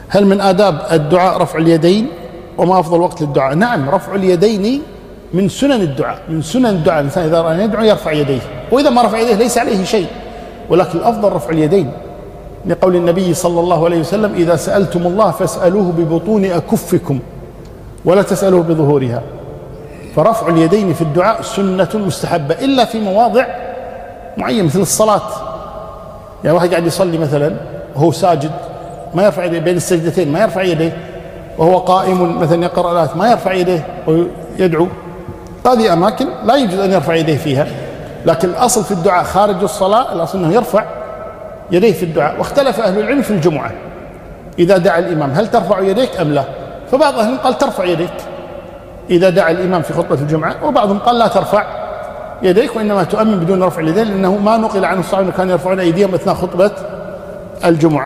هل من آداب الدعاء رفع اليدين؟ وما أفضل وقت للدعاء؟ نعم، رفع اليدين من سنن الدعاء، من سنن الدعاء. الإنسان إذا أراد أن يدعو يرفع يديه، وإذا ما رفع يديه ليس عليه شيء، ولكن الأفضل رفع اليدين، لقول النبي صلى الله عليه وسلم: إذا سألتم الله فاسألوه ببطون أكفكم ولا تسألوه بظهورها. فرفع اليدين في الدعاء سنة مستحبة، إلا في مواضع معينة مثل الصلاة. يعني واحد قاعد يصلي مثلا وهو ساجد ما يرفع يديه، بين السجدتين ما يرفع يديه، وهو قائم مثلا يقرأ الآيات ما يرفع يديه ويدعو. هذه أماكن لا يجوز أن يرفع يديه فيها، لكن الأصل في الدعاء خارج الصلاة الأصل أنه يرفع يديه في الدعاء. واختلف أهل العلم في الجمعة إذا دعا الإمام هل ترفع يديك أم لا؟ فبعض أهل العلم قال ترفع يديك إذا دعا الإمام في خطبة الجمعة، وبعضهم قال لا ترفع يديك وإنما تؤمن بدون رفع اليدين، لأنه ما نقل عن الصحابة أنهم كانوا يرفعون أيديهم أثناء خطبة الجمعة.